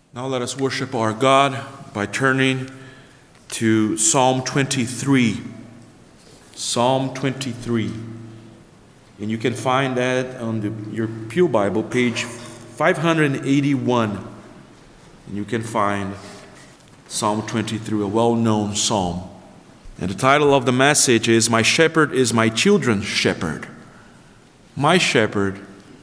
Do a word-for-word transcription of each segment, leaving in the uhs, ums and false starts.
Now let us worship our God by turning to Psalm twenty-three. Psalm twenty-three. And you can find that on the, your Pew Bible, page five hundred eighty-one. And you can find Psalm twenty-three, a well-known psalm. And the title of the message is, My Shepherd is my children's shepherd. My shepherd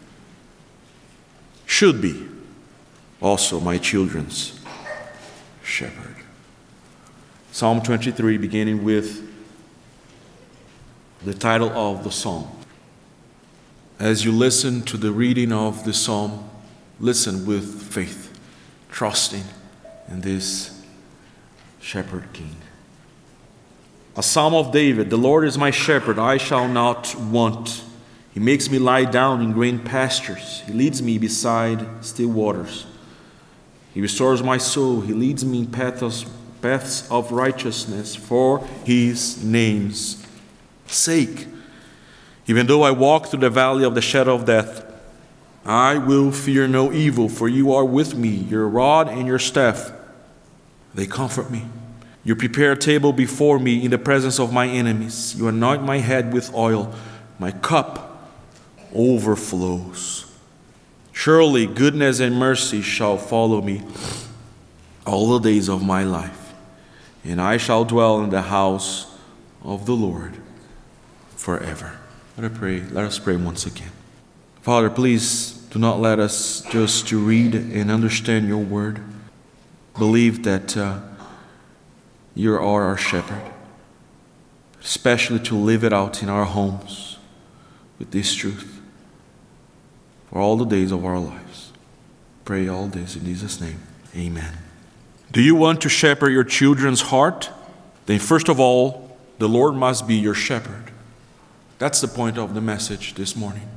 should be also my children's shepherd. Psalm twenty-three, beginning with the title of the psalm. As you listen to the reading of the psalm, listen with faith, trusting in this shepherd king. A psalm of David. The Lord is my shepherd, I shall not want. He makes me lie down in green pastures. He leads me beside still waters. He restores my soul. He leads me in paths, paths of righteousness for his name's sake. Even though I walk through the valley of the shadow of death, I will fear no evil, for you are with me. Your rod and your staff, they comfort me. You prepare a table before me in the presence of my enemies. You anoint my head with oil. My cup overflows. Surely goodness and mercy shall follow me all the days of my life, and I shall dwell in the house of the Lord forever. Let us pray. Let us pray once again. Father, please do not let us just to read and understand your word. Believe that uh, you are our shepherd, especially to live it out in our homes with this truth for all the days of our lives. Pray all this in Jesus' name. Amen. Do you want to shepherd your children's heart? Then first of all, the Lord must be your shepherd. That's the point of the message this morning.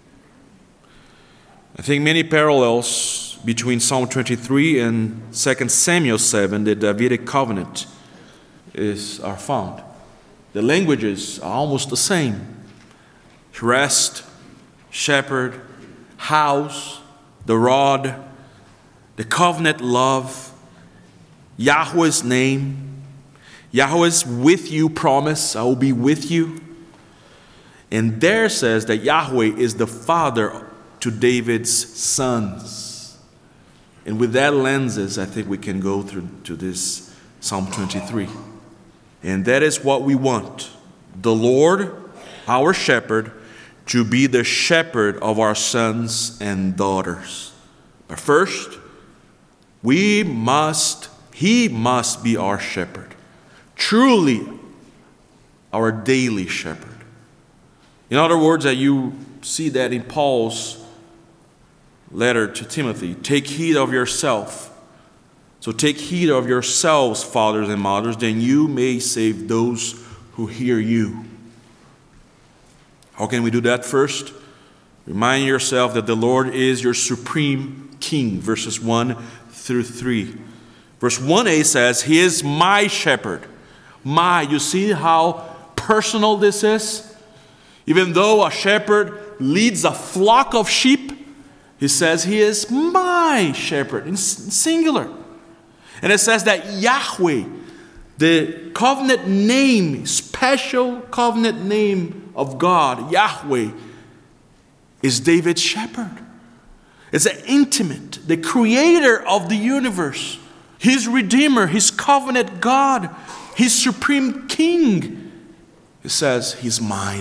I think many parallels between Psalm twenty-three and Second Samuel seven, the Davidic covenant, is are found. The languages are almost the same. Rest, shepherd, house, the rod, the covenant love, Yahweh's name, Yahweh's with you promise, I will be with you. And there says that Yahweh is the father to David's sons. And with that lenses, I think we can go through to this Psalm twenty-three. And that is what we want. The Lord, our shepherd, to be the shepherd of our sons and daughters. But first, we must, he must be our shepherd. Truly, our daily shepherd. In other words, that you see that in Paul's letter to Timothy. Take heed of yourself. So take heed of yourselves, fathers and mothers, then you may save those who hear you. How can we do that? First, remind yourself that the Lord is your supreme king, verses one through three. Verse one a says, He is my shepherd. My, you see how personal this is? Even though a shepherd leads a flock of sheep, he says he is my shepherd, in singular. And it says that Yahweh, the covenant name, special covenant name of God, Yahweh, is David's shepherd. It's an intimate, the creator of the universe, his redeemer, his covenant God, his supreme king. He says, he's mine.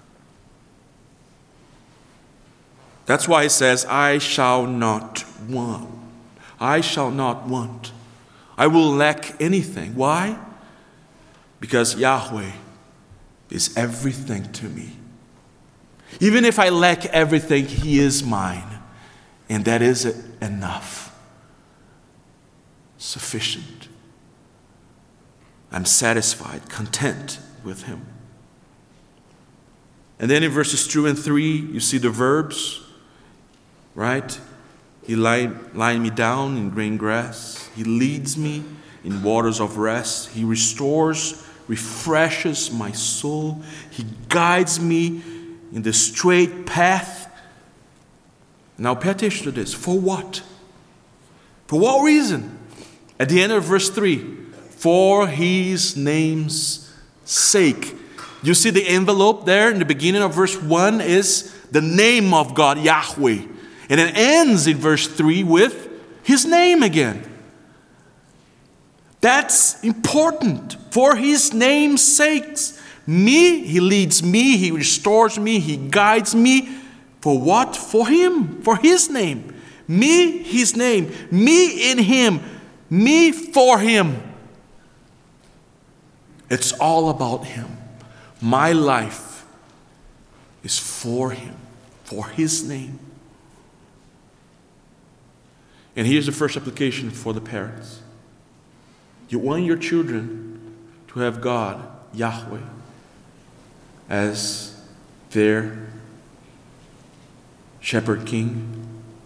That's why he says, I shall not want. I shall not want. I will lack anything. Why? Because Yahweh is everything to me. Even if I lack everything, he is mine. And that is enough. Sufficient. I'm satisfied, content with him. And then in verses two and three, you see the verbs, right? He lied, lied me down in green grass. He leads me in waters of rest. He restores, refreshes my soul. He guides me in the straight path. Now pay attention to this. For what? For what reason? At the end of verse three, for his name's sake. You see the envelope there in the beginning of verse one is the name of God, Yahweh. And it ends in verse three with his name again. That's important. For his name's sakes. Me, he leads me, he restores me, he guides me. For what? For him, for his name. Me, his name. Me in him. Me for him. It's all about him. My life is for him, for his name. And here's the first application for the parents. You want your children to have God, Yahweh, as their shepherd king,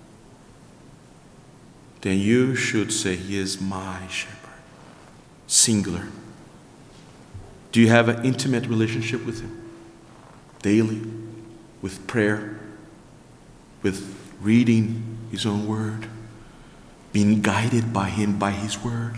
then you should say, he is my shepherd. Singular. Do you have an intimate relationship with him? Daily, with prayer, with reading his own word, being guided by him, by his word.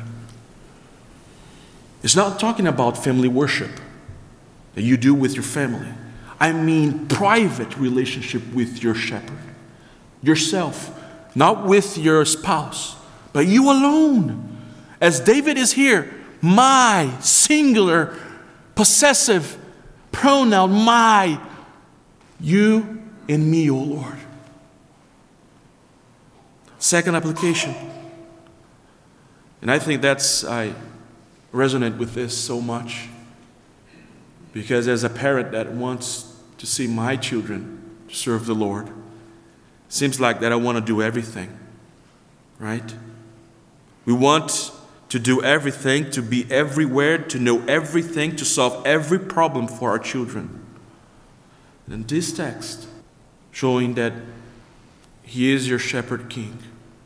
It's not talking about family worship that you do with your family. I mean private relationship with your shepherd. Yourself. Not with your spouse, but you alone. As David is here, my, singular, possessive pronoun, my, you and me, O Lord. Second application. And I think that's, I resonate with this so much. Because as a parent that wants to see my children serve the Lord, seems like that I want to do everything, right? We want to do everything, to be everywhere, to know everything, to solve every problem for our children. And this text, showing that he is your shepherd king,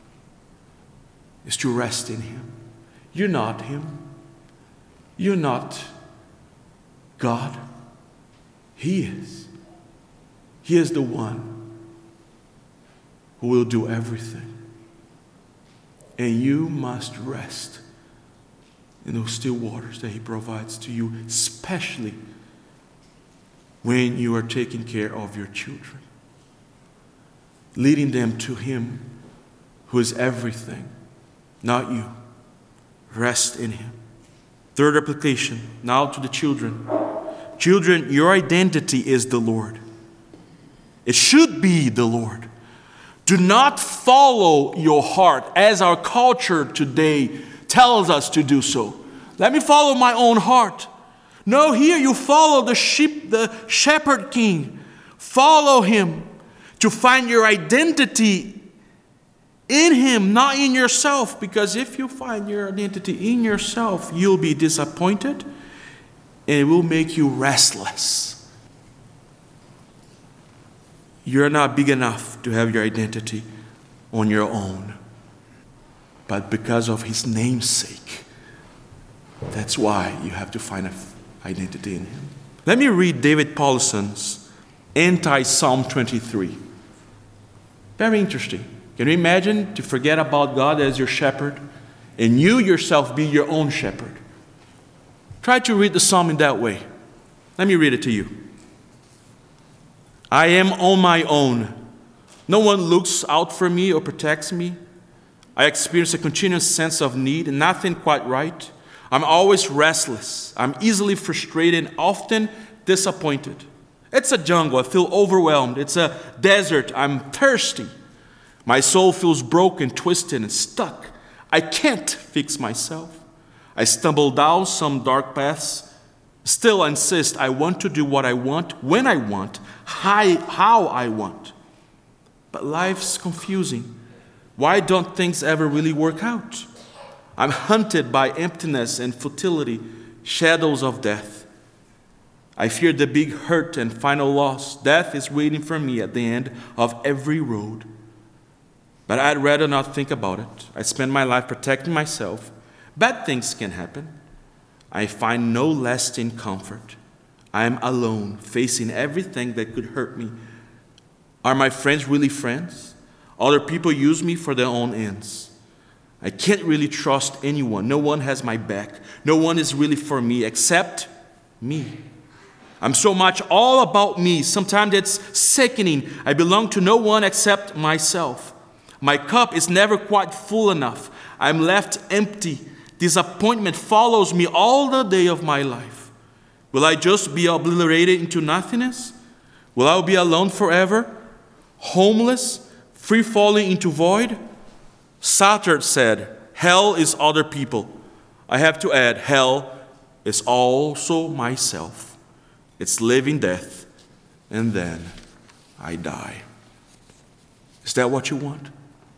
is to rest in him. You're not him. You're not God. He is. He is the one who will do everything. And you must rest in those still waters that he provides to you, especially when you are taking care of your children, leading them to him who is everything, not you. Rest in him. Third application, now to the children. Children, your identity is the Lord. It should be the Lord. Do not follow your heart as our culture today tells us to do so. Let me follow my own heart. No, here you follow the sheep, the shepherd king. Follow him to find your identity in him, not in yourself. Because if you find your identity in yourself, you'll be disappointed and it will make you restless. You're not big enough to have your identity on your own. But because of his name's sake, that's why you have to find an identity in him. Let me read David Pauluson's anti-Psalm twenty-three. Very interesting. Can you imagine to forget about God as your shepherd and you yourself be your own shepherd? Try to read the psalm in that way. Let me read it to you. I am on my own. No one looks out for me or protects me. I experience a continuous sense of need and nothing quite right. I'm always restless. I'm easily frustrated and often disappointed. It's a jungle. I feel overwhelmed. It's a desert. I'm thirsty. My soul feels broken, twisted, and stuck. I can't fix myself. I stumble down some dark paths. Still, I insist I want to do what I want, when I want, how I want. But life's confusing. Why don't things ever really work out? I'm hunted by emptiness and futility, shadows of death. I fear the big hurt and final loss. Death is waiting for me at the end of every road. But I'd rather not think about it. I spend my life protecting myself. Bad things can happen. I find no lasting comfort. I am alone, facing everything that could hurt me. Are my friends really friends? Other people use me for their own ends. I can't really trust anyone. No one has my back. No one is really for me except me. I'm so much all about me. Sometimes it's sickening. I belong to no one except myself. My cup is never quite full enough. I'm left empty. Disappointment follows me all the day of my life. Will I just be obliterated into nothingness? Will I be alone forever? Homeless? Free falling into void? Sartre said, hell is other people. I have to add, hell is also myself. It's living death, and then I die. Is that what you want?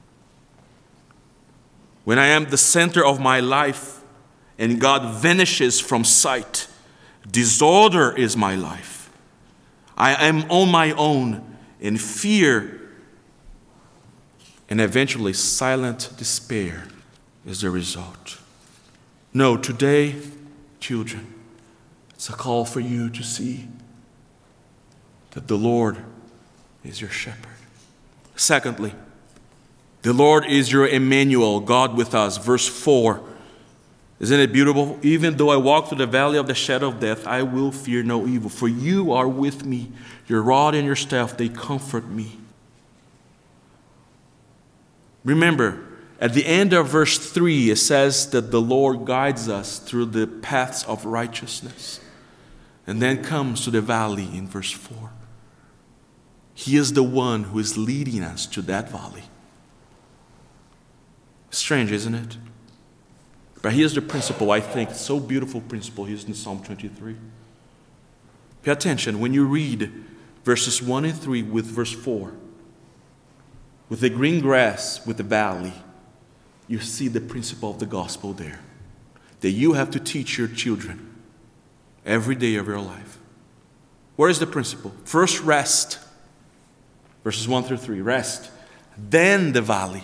When I am the center of my life and God vanishes from sight, disorder is my life. I am on my own in fear, and eventually silent despair is the result. No, today, children, it's a call for you to see that the Lord is your shepherd. Secondly, the Lord is your Emmanuel, God with us. Verse four. Isn't it beautiful? Even though I walk through the valley of the shadow of death, I will fear no evil, for you are with me. Your rod and your staff, they comfort me. Remember, at the end of verse three, it says that the Lord guides us through the paths of righteousness. And then comes to the valley in verse four. He is the one who is leading us to that valley. Strange, isn't it? But here's the principle, I think, so beautiful principle. Here's in Psalm twenty-three. Pay attention when you read verses one and three with verse four. With the green grass, with the valley, you see the principle of the gospel there. That you have to teach your children every day of your life. Where is the principle? First, rest. Verses one through three, rest. Then the valley.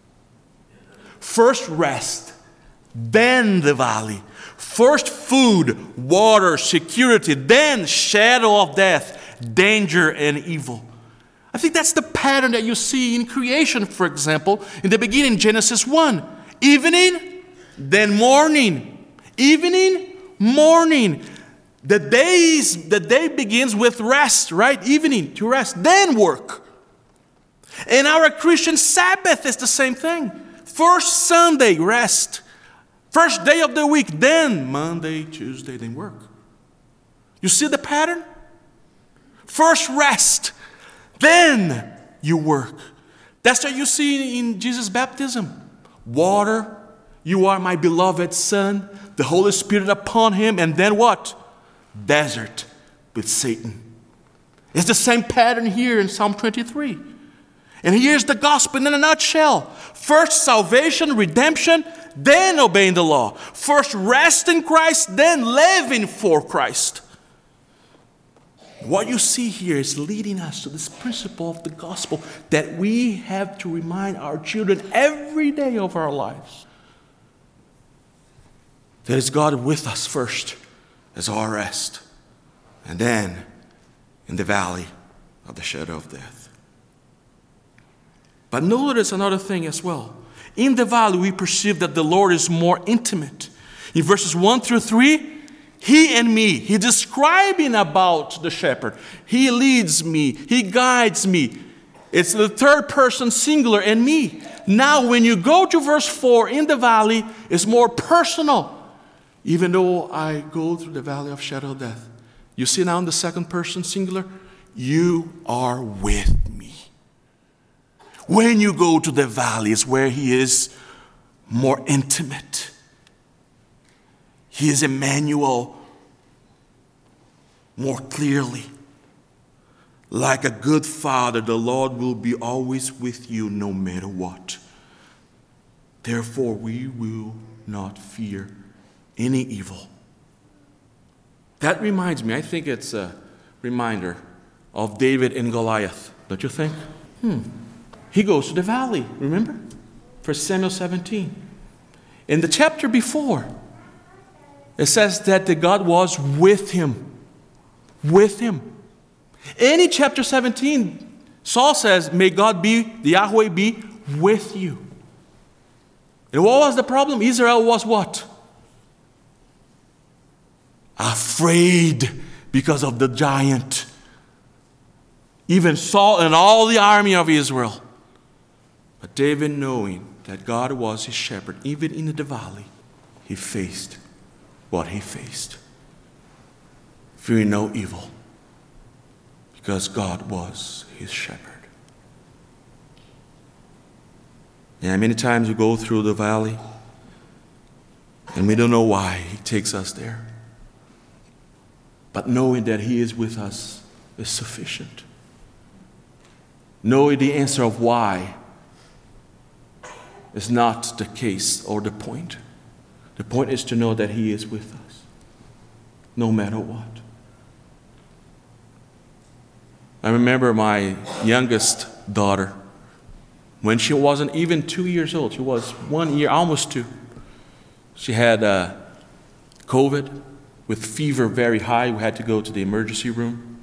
First rest. Then the valley. First food, water, security. Then shadow of death, danger and evil. I think that's the pattern that you see in creation, for example. In the beginning, Genesis one. Evening, then morning. Evening, morning. The days, the day begins with rest, right? Evening to rest, then work. And our Christian Sabbath is the same thing. First Sunday, rest. First day of the week, then Monday, Tuesday, then work. You see the pattern? First rest, then you work. That's what you see in Jesus' baptism. Water, you are my beloved Son, the Holy Spirit upon him, and then what? Desert with Satan. It's the same pattern here in Psalm twenty-three. And here's the gospel in a nutshell. First salvation, redemption, then obeying the law. First rest in Christ, then living for Christ. What you see here is leading us to this principle of the gospel that we have to remind our children every day of our lives. That is God with us first as our rest, and then in the valley of the shadow of death. But notice another thing as well. In the valley, we perceive that the Lord is more intimate. In verses one through three, he and me, he's describing about the shepherd. He leads me, he guides me. It's the third person singular and me. Now, when you go to verse four, in the valley, it's more personal. Even though I go through the valley of shadow of death. You see now in the second person singular, you are with me. When you go to the valley, it's where he is more intimate. He is Emmanuel more clearly. Like a good father, the Lord will be always with you no matter what. Therefore, we will not fear any evil. That reminds me, I think it's a reminder of David and Goliath, don't you think? Hmm. He goes to the valley, remember? First Samuel seventeen. In the chapter before, it says that the God was with him. With him. In chapter seventeen, Saul says, may God be, the Yahweh be with you. And what was the problem? Israel was what? Afraid because of the giant. Even Saul and all the army of Israel. But David, knowing that God was his shepherd, even in the valley, he faced what he faced. Fearing no evil, because God was his shepherd. And many times we go through the valley, and we don't know why he takes us there. But knowing that he is with us is sufficient. Knowing the answer of why is not the case or the point. The point is to know that he is with us, no matter what. I remember my youngest daughter, when she wasn't even two years old, she was one year, almost two. She had uh, COVID with fever very high. We had to go to the emergency room.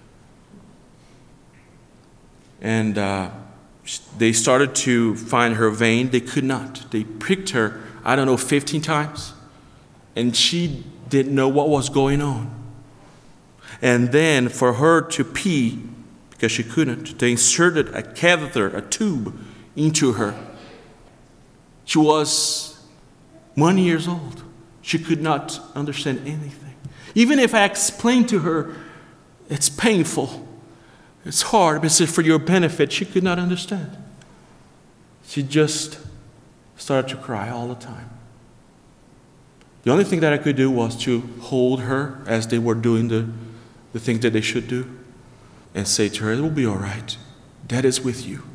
And uh, they started to find her vein. They could not. They pricked her, I don't know, fifteen times. And she didn't know what was going on. And then for her to pee, because she couldn't, they inserted a catheter, a tube, into her. She was one year old. She could not understand anything. Even if I explained to her, it's painful, it's hard, but it's for your benefit, she could not understand. She just started to cry all the time. The only thing that I could do was to hold her as they were doing the, the things that they should do and say to her, it will be all right. Dad is with you.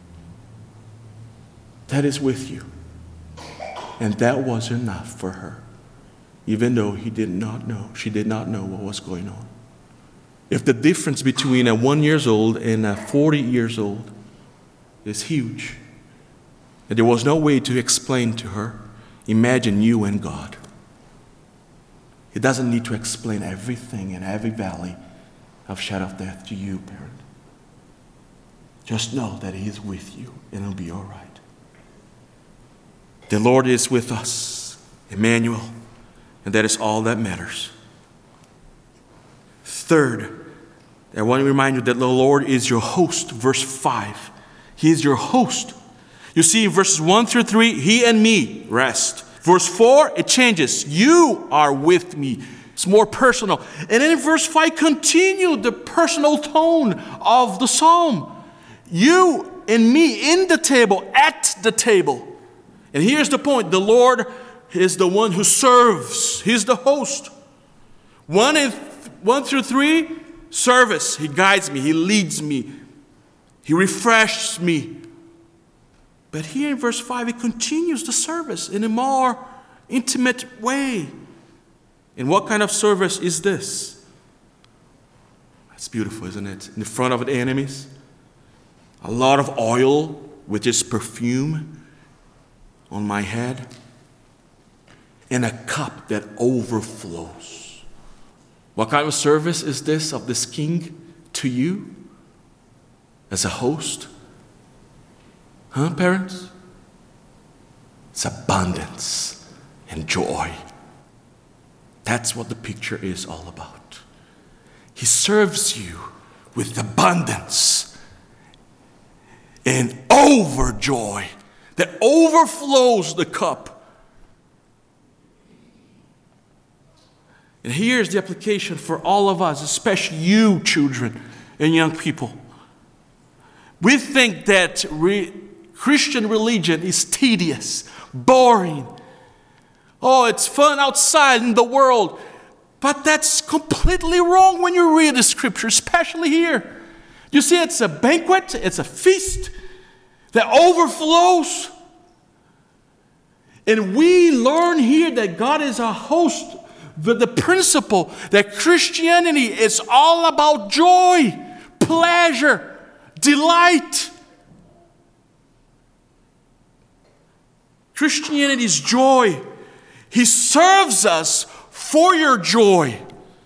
That is with you. And that was enough for her, even though he did not know, she did not know what was going on. If the difference between a one years old and a forty years old is huge, and there was no way to explain to her, imagine you and God. He doesn't need to explain everything in every valley of shadow of death to you, parent. Just know that he is with you, and it'll be all right. The Lord is with us, Emmanuel, and that is all that matters. Third, I want to remind you that the Lord is your host, verse five. He is your host. You see, verses one through three, he and me rest. Verse four, it changes. You are with me. It's more personal. And then in verse five, continue the personal tone of the psalm. You and me in the table, at the table. And here's the point. The Lord is the one who serves. He's the host. One, and th- one through three, service. He guides me. He leads me. He refreshes me. But here in verse five, he continues the service in a more intimate way. And what kind of service is this? That's beautiful, isn't it? In the front of the enemies, a lot of oil, which is perfume, on my head, and a cup that overflows. What kind of service is this of this king to you as a host? Huh, parents? It's abundance and joy. That's what the picture is all about. He serves you with abundance and overjoy that overflows the cup. And here's the application for all of us, especially you children and young people. We think that re- Christian religion is tedious, boring. Oh, it's fun outside in the world. But that's completely wrong when you read the scripture, especially here. You see, it's a banquet, it's a feast that overflows. And we learn here that God is a host. The, the principle that Christianity is all about joy, pleasure, delight. Christianity is joy. He serves us for your joy.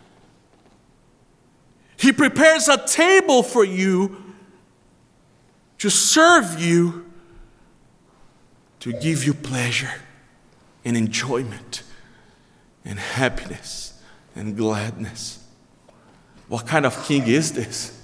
He prepares a table for you to serve you to give you pleasure and enjoyment and happiness and gladness. What kind of king is this?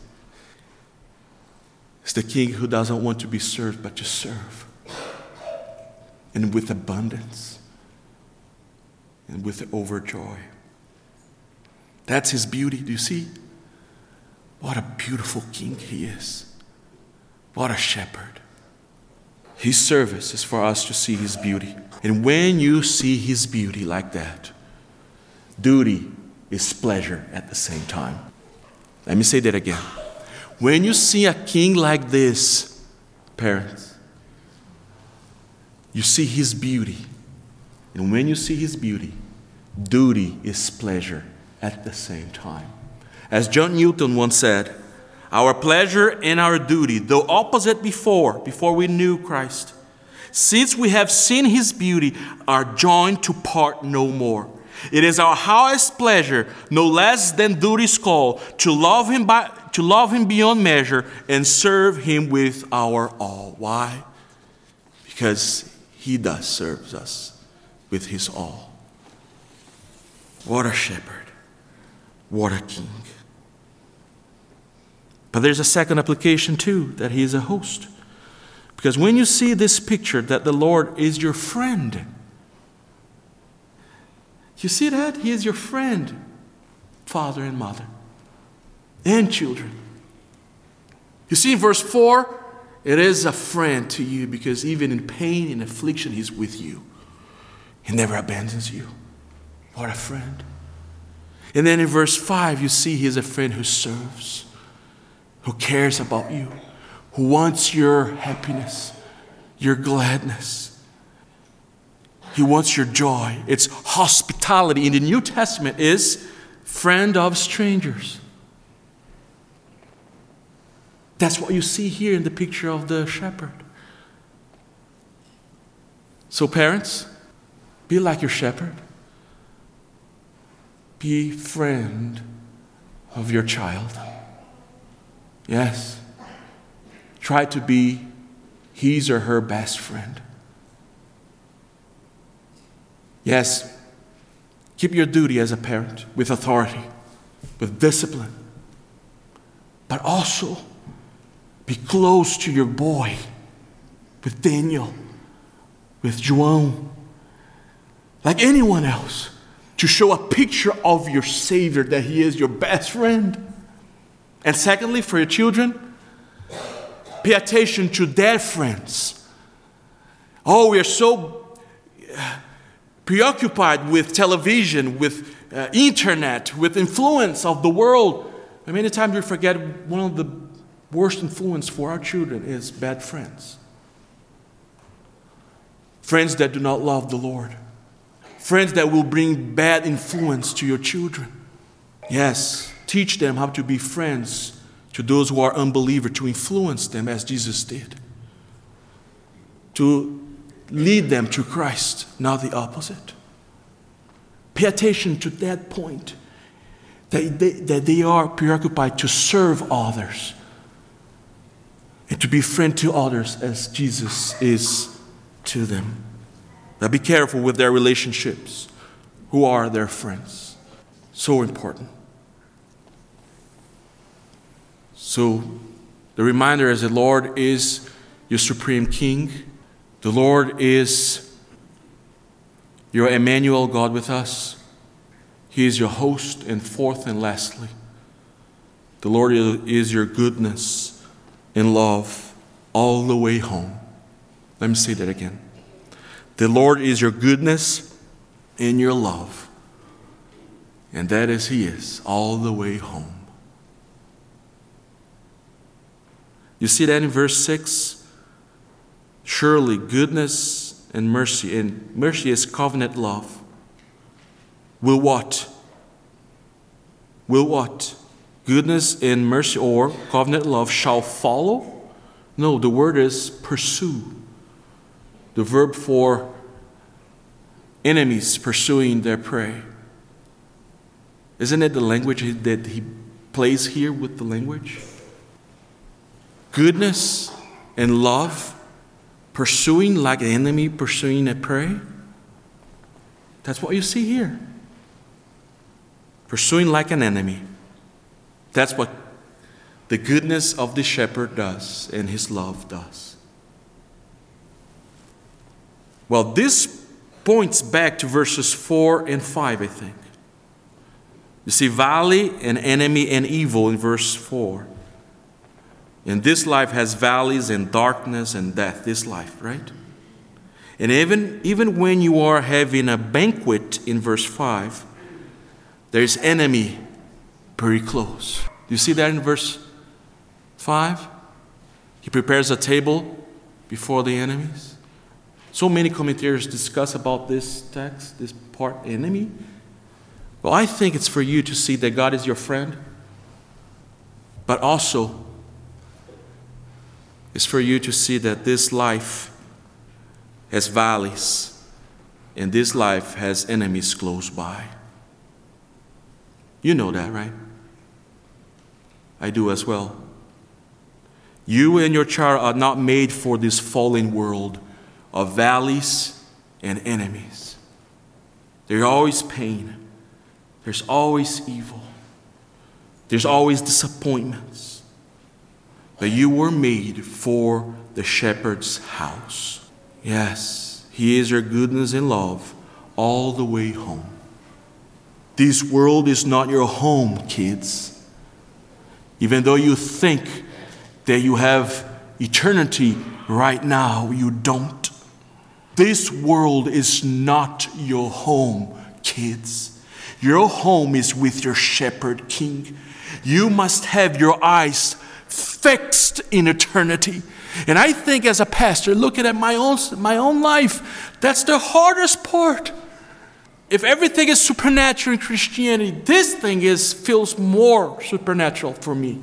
It's the king who doesn't want to be served, but to serve. And with abundance. And with overjoy. That's his beauty. Do you see? What a beautiful king he is. What a shepherd. His service is for us to see his beauty. And when you see his beauty like that, duty is pleasure at the same time. Let me say that again. When you see a king like this, parents, you see his beauty. And when you see his beauty, duty is pleasure at the same time. As John Newton once said, our pleasure and our duty, though opposite before, before we knew Christ, since we have seen his beauty, are joined to part no more. It is our highest pleasure, no less than duty's call, to love him by, to love him beyond measure and serve him with our all. Why? Because he does serve us with his all. What a shepherd. What a king. But there's a second application too, that he is a host. Because when you see this picture that the Lord is your friend, you see that? He is your friend, father and mother, and children. You see in verse four, it is a friend to you because even in pain and affliction, he's with you. He never abandons you. What a friend. And then in verse five, you see he is a friend who serves, who cares about you, who wants your happiness, your gladness. He wants your joy. It's hospitality in the New Testament is friend of strangers. That's what you see here in the picture of the shepherd. So parents, be like your shepherd. Be friend of your child. Yes. Try to be his or her best friend. Yes. Keep your duty as a parent with authority, with discipline. But also be close to your boy, with Daniel, with João, like anyone else, to show a picture of your Savior, that he is your best friend. And secondly, for your children, pay attention to their friends. Oh, we are so preoccupied with television, with uh, internet, with influence of the world. And many times we forget one of the worst influence for our children is bad friends. Friends that do not love the Lord. Friends that will bring bad influence to your children. Yes, teach them how to be friends to those who are unbelievers, to influence them as Jesus did. To lead them to Christ, not the opposite. Pay attention to that point, that they, that they are preoccupied to serve others and to be friend to others as Jesus is to them. Now be careful with their relationships. Who are their friends? So important. So the reminder is the Lord is your supreme king. The Lord is your Emmanuel, God with us. He is your host. And fourth and lastly, the Lord is your goodness and love all the way home. Let me say that again. The Lord is your goodness and your love. And that is He is all the way home. You see that in verse six? Surely goodness and mercy, and mercy is covenant love, will what? Will what? Goodness and mercy or covenant love shall follow? No, the word is pursue. The verb for enemies pursuing their prey. Isn't it the language that he plays here with the language? Goodness and love pursuing like an enemy, pursuing a prey. That's what you see here. Pursuing like an enemy. That's what the goodness of the shepherd does and his love does. Well, this points back to verses four and five, I think. You see valley and enemy and evil in verse four. And this life has valleys and darkness and death, this life, right? And even, even when you are having a banquet in verse five, there's enemy pretty close. Do you see that in verse five? He prepares a table before the enemies. So many commentators discuss about this text, this part, enemy. Well, I think it's for you to see that God is your friend, but also it's for you to see that this life has valleys and this life has enemies close by. You know that, right? I do as well. You and your child are not made for this fallen world of valleys and enemies. There's always pain. There's always evil. There's always disappointments. But you were made for the shepherd's house. Yes, he is your goodness and love all the way home. This world is not your home, kids. Even though you think that you have eternity right now, you don't. This world is not your home, kids. Your home is with your shepherd king. You must have your eyes fixed in eternity. And I think as a pastor, looking at my own, my own life, that's the hardest part. If everything is supernatural in Christianity, this thing is feels more supernatural for me.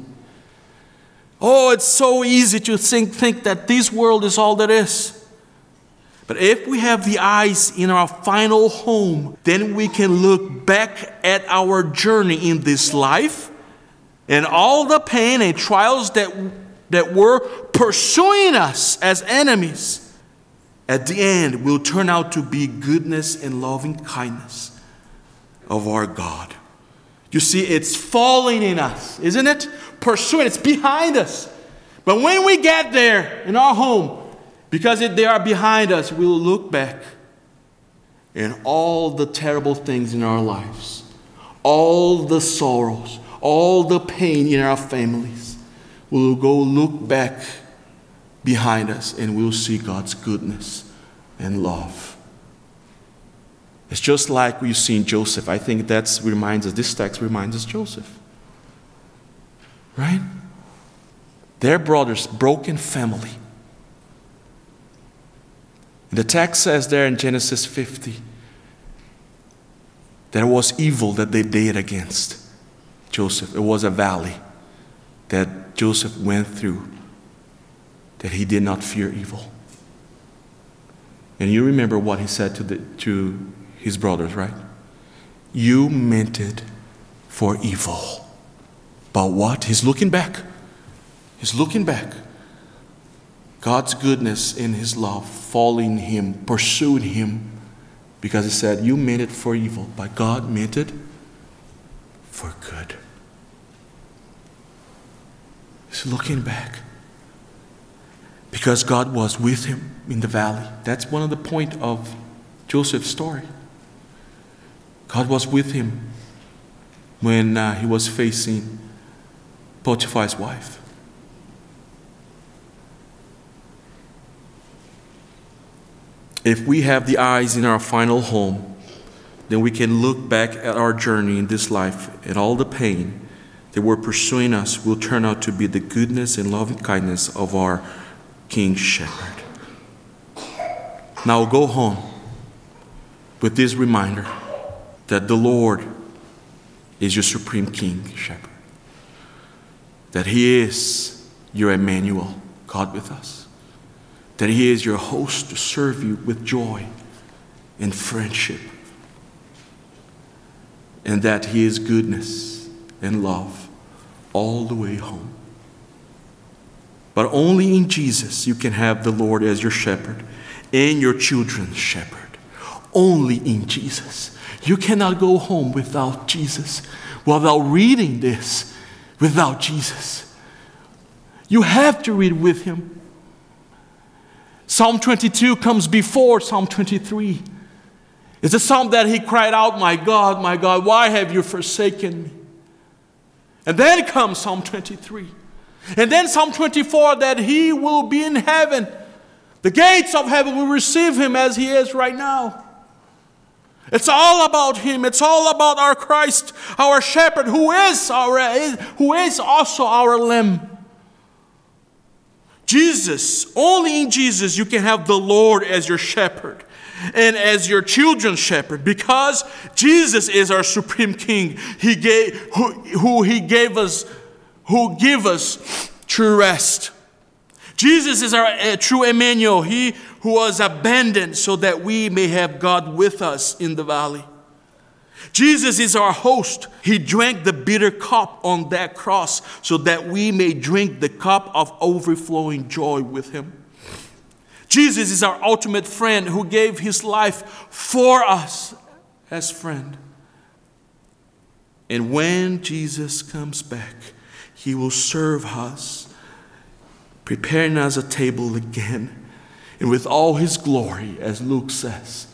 Oh, it's so easy to think, think that this world is all that is. But if we have the eyes in our final home, then we can look back at our journey in this life and all the pain and trials that, that were pursuing us as enemies. At the end, will turn out to be goodness and loving kindness of our God. You see, it's falling in us, isn't it? Pursuing, it's behind us. But when we get there in our home, because they are behind us, we'll look back and all the terrible things in our lives, all the sorrows, all the pain in our families, we'll go look back behind us and we'll see God's goodness and love. It's just like we've seen Joseph. I think that reminds us, this text reminds us Joseph. Right? Their brothers, broken family. The text says there in Genesis fifty that it was evil that they did against Joseph. It was a valley that Joseph went through, that he did not fear evil. And you remember what he said to, the, to his brothers, right? You meant it for evil. But what? He's looking back. He's looking back. God's goodness and his love following him, pursuing him, because he said, you meant it for evil, but God meant it for good. He's looking back. Because God was with him in the valley. That's one of the points of Joseph's story. God was with him when uh, he was facing Potiphar's wife. If we have the eyes in our final home, then we can look back at our journey in this life and all the pain that were pursuing us will turn out to be the goodness and loving kindness of our King Shepherd. Now go home with this reminder that the Lord is your supreme King Shepherd. That he is your Emmanuel, God with us. That he is your host to serve you with joy and friendship. And that he is goodness and love all the way home. But only in Jesus you can have the Lord as your shepherd and your children's shepherd. Only in Jesus. You cannot go home without Jesus, without reading this, without Jesus. You have to read with him. Psalm twenty-two comes before Psalm twenty-three. It's a psalm that he cried out, "My God, my God, why have you forsaken me?" And then comes Psalm twenty-three. And then Psalm twenty-four, that he will be in heaven. The gates of heaven will receive him as he is right now. It's all about him. It's all about our Christ, our shepherd, who is our who is also our lamb. Jesus, only in Jesus you can have the Lord as your shepherd and as your children's shepherd, because Jesus is our supreme King. He gave who, who he gave us, who give us true rest. Jesus is our uh, true Emmanuel, he who was abandoned so that we may have God with us in the valley. Jesus is our host. He drank the bitter cup on that cross so that we may drink the cup of overflowing joy with him. Jesus is our ultimate friend who gave his life for us as friend. And when Jesus comes back, he will serve us, preparing us a table again, and with all his glory, as Luke says.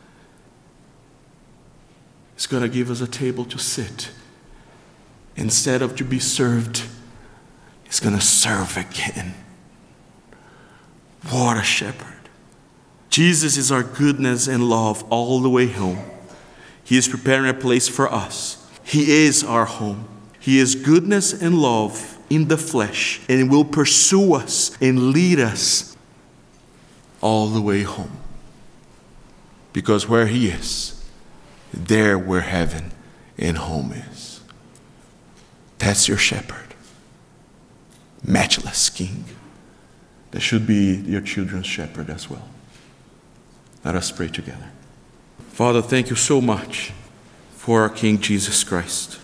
He's going to give us a table to sit. Instead of to be served, he's going to serve again. What a shepherd. Jesus is our goodness and love all the way home. He is preparing a place for us. He is our home. He is goodness and love in the flesh, and will pursue us and lead us all the way home. Because where he is, there where heaven and home is. That's your shepherd. Matchless King. That should be your children's shepherd as well. Let us pray together. Father, thank you so much for our King Jesus Christ.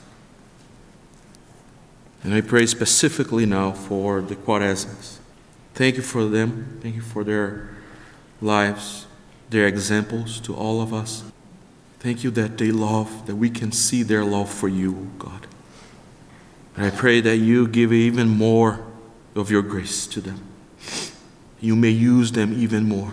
And I pray specifically now for the Quaresmas. Thank you for them. Thank you for their lives, their examples to all of us. Thank you that they love, that we can see their love for you, God. And I pray that you give even more of your grace to them. You may use them even more.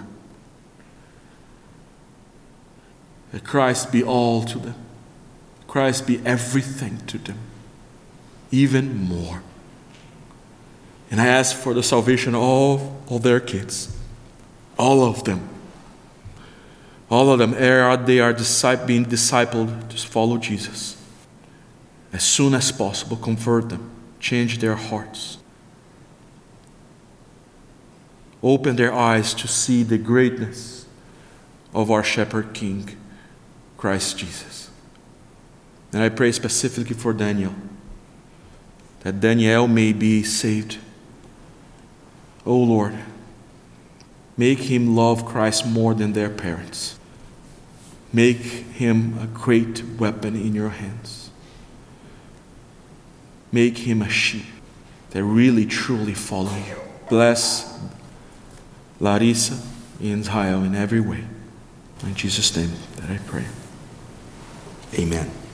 That Christ be all to them. Christ be everything to them. Even more. And I ask for the salvation of all of their kids. All of them. All of them, they are being discipled to follow Jesus. As soon as possible, convert them. Change their hearts. Open their eyes to see the greatness of our Shepherd King, Christ Jesus. And I pray specifically for Daniel, that Daniel may be saved. Oh Lord, make him love Christ more than their parents. Make him a great weapon in your hands. Make him a sheep that really truly follow you. Bless Larissa and Israel in every way. In Jesus' name that I pray. Amen.